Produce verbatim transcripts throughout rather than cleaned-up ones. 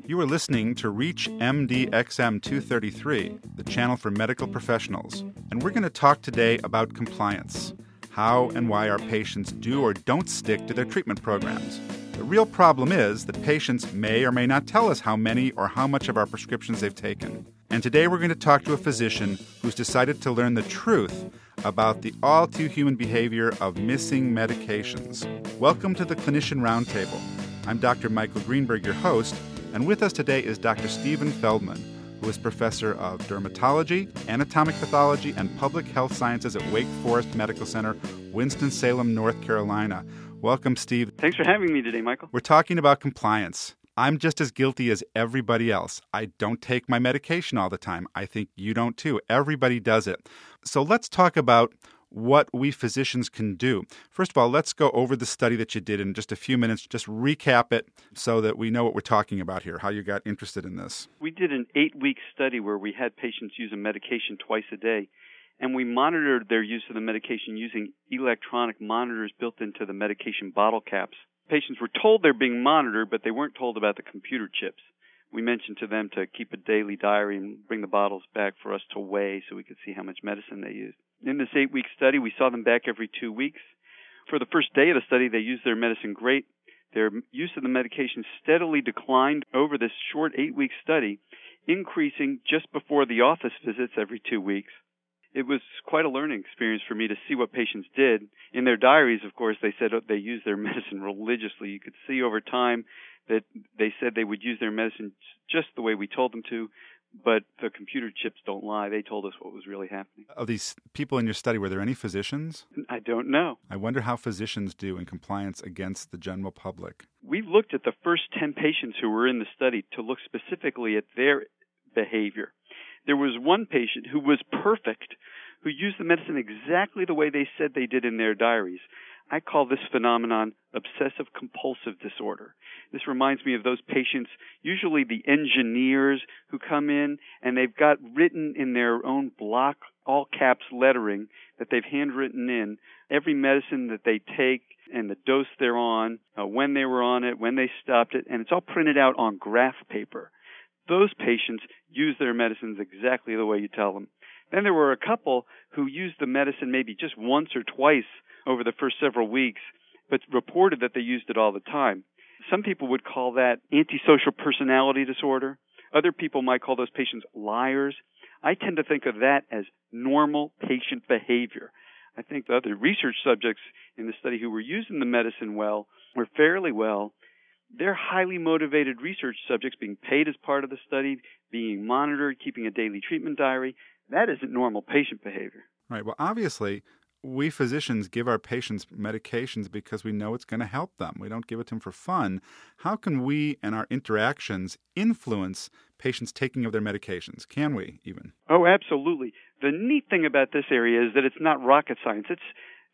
You are listening to Reach M D X M two thirty-three, the channel for medical professionals, and we're going to talk today about compliance, how and why our patients do or don't stick to their treatment programs. The real problem is that patients may or may not tell us how many or how much of our prescriptions they've taken. And today we're going to talk to a physician who's decided to learn the truth about the all-too-human behavior of missing medications. Welcome to the Clinician Roundtable. I'm Doctor Michael Greenberg, your host, and with us today is Doctor Steven Feldman, who is professor of dermatology, anatomic pathology, and public health sciences at Wake Forest Medical Center, Winston-Salem, North Carolina. Welcome, Steve. Thanks for having me today, Michael. We're talking about compliance. I'm just as guilty as everybody else. I don't take my medication all the time. I think you don't too. Everybody does it. So let's talk about what we physicians can do. First of all, let's go over the study that you did in just a few minutes. Just recap it so that we know what we're talking about here, how you got interested in this. We did an eight-week study where we had patients use a medication twice a day, and we monitored their use of the medication using electronic monitors built into the medication bottle caps. Patients were told they're being monitored, but they weren't told about the computer chips. We mentioned to them to keep a daily diary and bring the bottles back for us to weigh so we could see how much medicine they used. In this eight-week study, we saw them back every two weeks. For the first day of the study, they used their medicine great. Their use of the medication steadily declined over this short eight-week study, increasing just before the office visits every two weeks. It was quite a learning experience for me to see what patients did. In their diaries, of course, they said they used their medicine religiously. You could see over time that they said they would use their medicine just the way we told them to, but the computer chips don't lie. They told us what was really happening. Of these people in your study, were there any physicians? I don't know. I wonder how physicians do in compliance against the general public. We looked at the first ten patients who were in the study to look specifically at their behavior. There was one patient who was perfect, who used the medicine exactly the way they said they did in their diaries. I call this phenomenon obsessive-compulsive disorder. This reminds me of those patients, usually the engineers who come in and they've got written in their own block, all caps lettering that they've handwritten in every medicine that they take and the dose they're on, uh, when they were on it, when they stopped it, and it's all printed out on graph paper. Those patients use their medicines exactly the way you tell them. Then there were a couple who used the medicine maybe just once or twice over the first several weeks, but reported that they used it all the time. Some people would call that antisocial personality disorder. Other people might call those patients liars. I tend to think of that as normal patient behavior. I think the other research subjects in the study who were using the medicine well or fairly well, they're highly motivated research subjects being paid as part of the study, being monitored, keeping a daily treatment diary. That isn't normal patient behavior. Right. Well, obviously, we physicians give our patients medications because we know it's going to help them. We don't give it to them for fun. How can we and our interactions influence patients taking of their medications? Can we even? Oh, absolutely. The neat thing about this area is that it's not rocket science. It's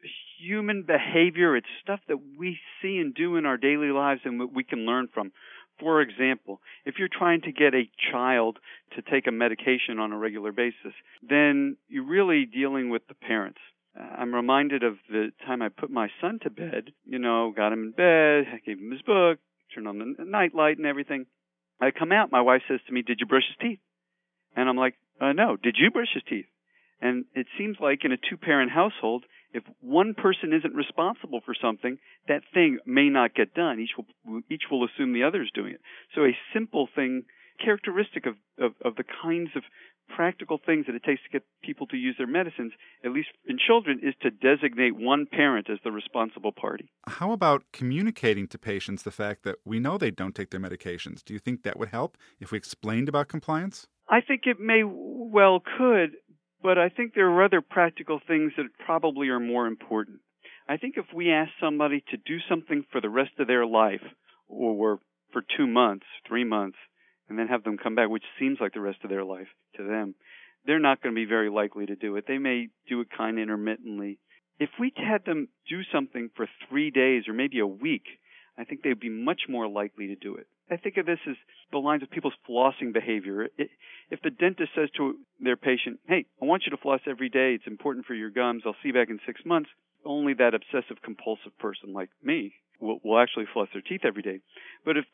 human behavior. It's stuff that we see and do in our daily lives and what we can learn from. For example, if you're trying to get a child to take a medication on a regular basis, then you're really dealing with the parents. Uh, I'm reminded of the time I put my son to bed, you know, got him in bed, I gave him his book, turned on the night light and everything. I come out, my wife says to me, "Did you brush his teeth?" And I'm like, uh, no, did you brush his teeth? And it seems like in a two-parent household, if one person isn't responsible for something, that thing may not get done. Each will, each will assume the other is doing it. So a simple thing, characteristic of, of, of the kinds of practical things that it takes to get people to use their medicines, at least in children, is to designate one parent as the responsible party. How about communicating to patients the fact that we know they don't take their medications? Do you think that would help if we explained about compliance? I think it may well could, but I think there are other practical things that probably are more important. I think if we ask somebody to do something for the rest of their life, or for two months, three months, and then have them come back, which seems like the rest of their life to them, they're not going to be very likely to do it. They may do it kind of intermittently. If we had them do something for three days or maybe a week, I think they'd be much more likely to do it. I think of this as the lines of people's flossing behavior. If the dentist says to their patient, "Hey, I want you to floss every day. It's important for your gums. I'll see you back in six months," only that obsessive compulsive person like me will, will actually floss their teeth every day. But if the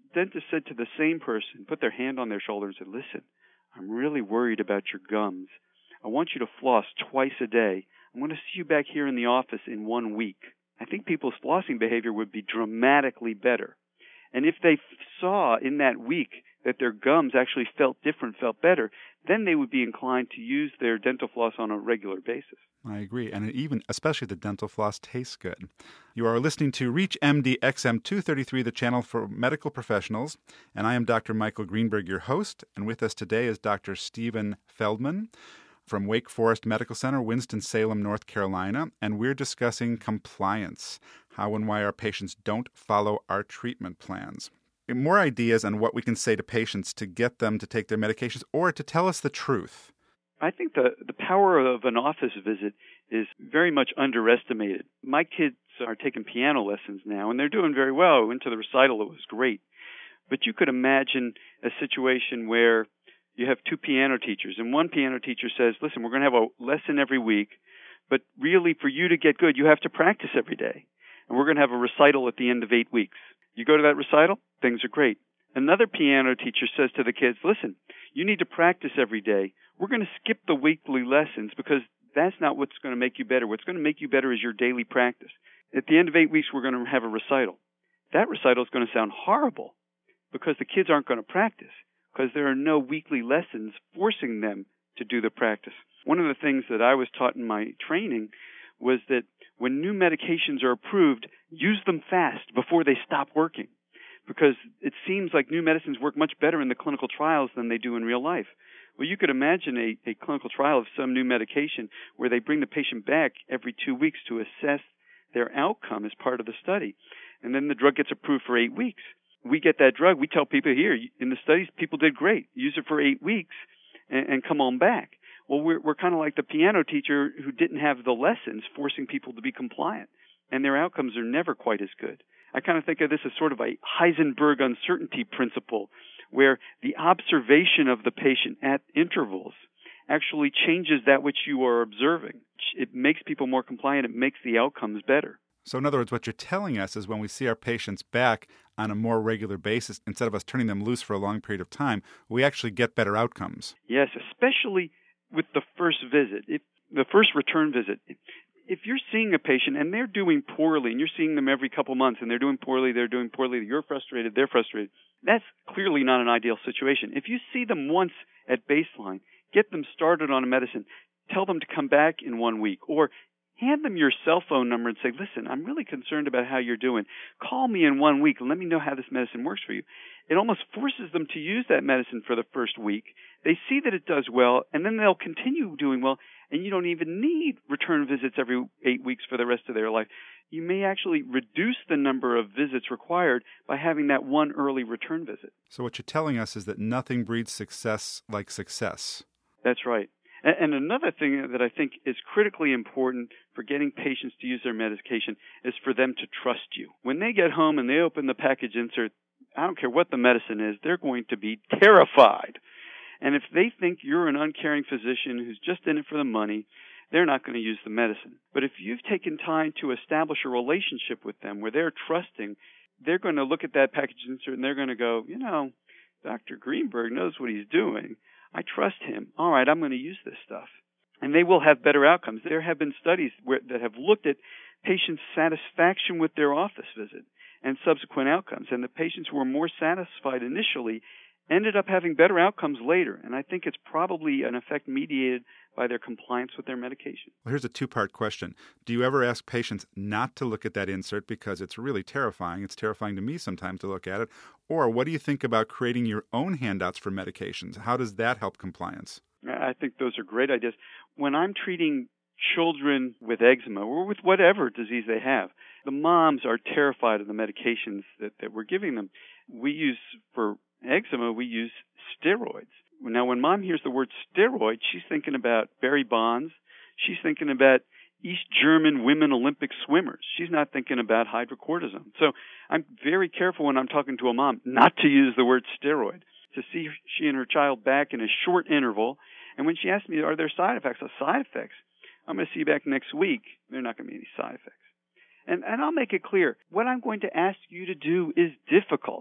dentist said to the same person, put their hand on their shoulder and said, listen, I'm really worried about your gums. I want you to floss twice a day. I'm going to see you back here in the office in one week. I think people's flossing behavior would be dramatically better. And if they saw in that week that their gums actually felt different, felt better, then they would be inclined to use their dental floss on a regular basis. I agree. And even, especially the dental floss tastes good. You are listening to Reach M D X M two thirty-three, the channel for medical professionals. And I am Doctor Michael Greenberg, your host. And with us today is Doctor Steven Feldman from Wake Forest Medical Center, Winston-Salem, North Carolina. And we're discussing compliance, how and why our patients don't follow our treatment plans. More ideas on what we can say to patients to get them to take their medications or to tell us the truth. I think the, the power of an office visit is very much underestimated. My kids are taking piano lessons now, and they're doing very well. I went to the recital. It was great. But you could imagine a situation where you have two piano teachers, and one piano teacher says, listen, we're going to have a lesson every week, but really for you to get good, you have to practice every day. And we're going to have a recital at the end of eight weeks. You go to that recital, things are great. Another piano teacher says to the kids, listen, you need to practice every day. We're going to skip the weekly lessons because that's not what's going to make you better. What's going to make you better is your daily practice. At the end of eight weeks, we're going to have a recital. That recital is going to sound horrible because the kids aren't going to practice because there are no weekly lessons forcing them to do the practice. One of the things that I was taught in my training was that when new medications are approved, use them fast before they stop working, because it seems like new medicines work much better in the clinical trials than they do in real life. Well, you could imagine a, a clinical trial of some new medication where they bring the patient back every two weeks to assess their outcome as part of the study, and then the drug gets approved for eight weeks. We get that drug. We tell people here, in the studies, people did great. Use it for eight weeks and, and come on back. Well, we're, we're kind of like the piano teacher who didn't have the lessons forcing people to be compliant, and their outcomes are never quite as good. I kind of think of this as sort of a Heisenberg uncertainty principle, where the observation of the patient at intervals actually changes that which you are observing. It makes people more compliant. It makes the outcomes better. So in other words, what you're telling us is when we see our patients back on a more regular basis, instead of us turning them loose for a long period of time, we actually get better outcomes. Yes, especially with the first visit, if, the first return visit. If you're seeing a patient and they're doing poorly, and you're seeing them every couple months and they're doing poorly, they're doing poorly, you're frustrated, they're frustrated, that's clearly not an ideal situation. If you see them once at baseline, get them started on a medicine, tell them to come back in one week, or hand them your cell phone number and say, listen, I'm really concerned about how you're doing. Call me in one week and let me know how this medicine works for you. It almost forces them to use that medicine for the first week. They see that it does well, and then they'll continue doing well, and you don't even need return visits every eight weeks for the rest of their life. You may actually reduce the number of visits required by having that one early return visit. So what you're telling us is that nothing breeds success like success. That's right. And another thing that I think is critically important for getting patients to use their medication is for them to trust you. When they get home and they open the package insert, I don't care what the medicine is, they're going to be terrified. And if they think you're an uncaring physician who's just in it for the money, they're not going to use the medicine. But if you've taken time to establish a relationship with them where they're trusting, they're going to look at that package insert and they're going to go, you know, Doctor Greenberg knows what he's doing. I trust him. All right, I'm going to use this stuff. And they will have better outcomes. There have been studies where, that have looked at patients' satisfaction with their office visit and subsequent outcomes. And the patients who were more satisfied initially ended up having better outcomes later. And I think it's probably an effect mediated by their compliance with their medication. Well, here's a two-part question. Do you ever ask patients not to look at that insert because it's really terrifying? It's terrifying to me sometimes to look at it. Or what do you think about creating your own handouts for medications? How does that help compliance? I think those are great ideas. When I'm treating children with eczema or with whatever disease they have, the moms are terrified of the medications that, that we're giving them. We use, for eczema, we use steroids. Now, when mom hears the word steroid, she's thinking about Barry Bonds. She's thinking about East German women Olympic swimmers. She's not thinking about hydrocortisone. So I'm very careful when I'm talking to a mom not to use the word steroid, to see she and her child back in a short interval. And when she asks me, are there side effects? Well, side effects, I'm going to see you back next week. There are not going to be any side effects. And, and I'll make it clear, what I'm going to ask you to do is difficult.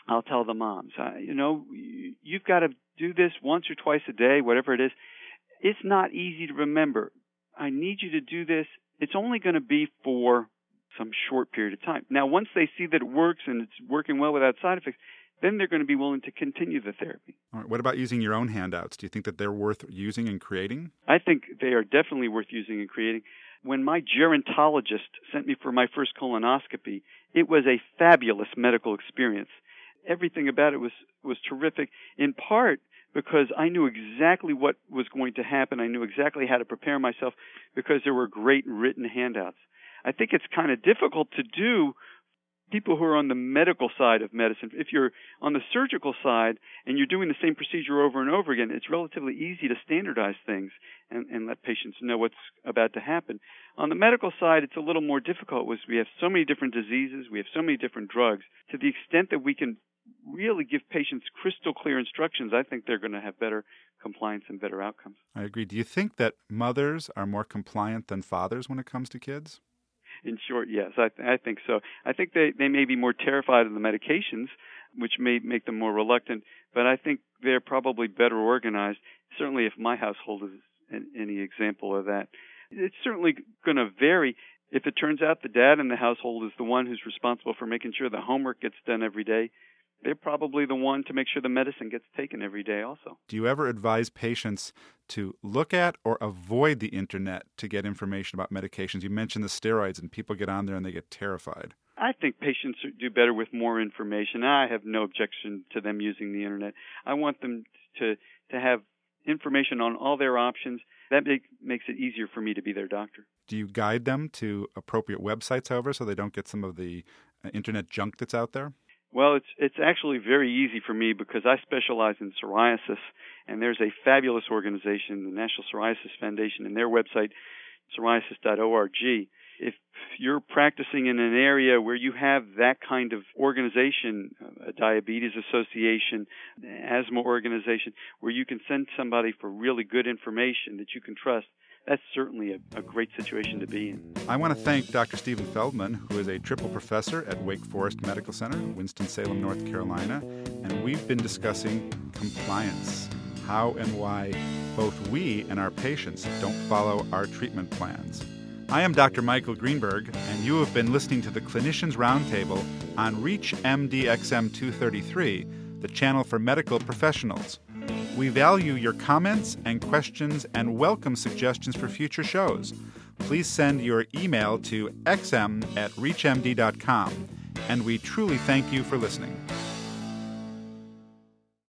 I'll tell the moms, uh, you know, you've got to do this once or twice a day, whatever it is. It's not easy to remember. I need you to do this. It's only going to be for some short period of time. Now, once they see that it works and it's working well without side effects, then they're going to be willing to continue the therapy. All right. What about using your own handouts? Do you think that they're worth using and creating? I think they are definitely worth using and creating. When my gerontologist sent me for my first colonoscopy, it was a fabulous medical experience. Everything about it was, was terrific, in part because I knew exactly what was going to happen. I knew exactly how to prepare myself because there were great written handouts. I think it's kind of difficult to do people who are on the medical side of medicine. If you're on the surgical side and you're doing the same procedure over and over again, it's relatively easy to standardize things and, and let patients know what's about to happen. On the medical side, it's a little more difficult because we have so many different diseases, we have so many different drugs. To the extent that we can really give patients crystal clear instructions, I think they're going to have better compliance and better outcomes. I agree. Do you think that mothers are more compliant than fathers when it comes to kids? In short, yes, I, th- I think so. I think they, they may be more terrified of the medications, which may make them more reluctant, but I think they're probably better organized, certainly if my household is an, any example of that. It's certainly going to vary. If it turns out the dad in the household is the one who's responsible for making sure the homework gets done every day, they're probably the one to make sure the medicine gets taken every day also. Do you ever advise patients to look at or avoid the internet to get information about medications? You mentioned the steroids, and people get on there and they get terrified. I think patients do better with more information. I have no objection to them using the internet. I want them to, to have information on all their options. That make, makes it easier for me to be their doctor. Do you guide them to appropriate websites, however, so they don't get some of the uh, internet junk that's out there? Well, it's it's actually very easy for me because I specialize in psoriasis, and there's a fabulous organization, the National Psoriasis Foundation, and their website, psoriasis dot org. If you're practicing in an area where you have that kind of organization, a diabetes association, asthma organization, where you can send somebody for really good information that you can trust, that's certainly a, a great situation to be in. I want to thank Doctor Steven Feldman, who is a triple professor at Wake Forest Medical Center, Winston-Salem, North Carolina, and we've been discussing compliance, how and why both we and our patients don't follow our treatment plans. I am Doctor Michael Greenberg, and you have been listening to the Clinicians Roundtable on Reach M D X M two thirty-three, the channel for medical professionals. We value your comments and questions and welcome suggestions for future shows. Please send your email to x m at reach m d dot com, and we truly thank you for listening.